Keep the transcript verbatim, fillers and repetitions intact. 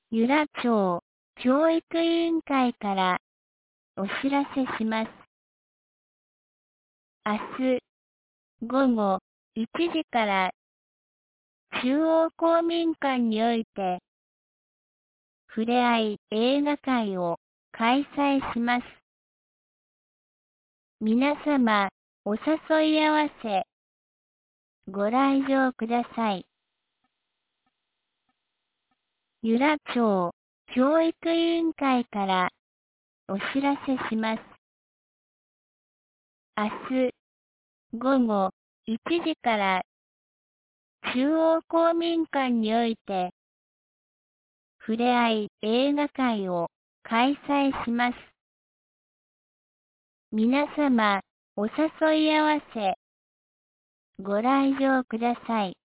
由良町教育委員会からお知らせします。明日午後いちじから中央公民館においてふれあい映画会を開催します。皆様お誘い合わせご来場ください。由良町教育委員会からお知らせします。明日午後いちじから中央公民館においてふれあい映画会を開催します。皆様お誘い合わせご来場ください。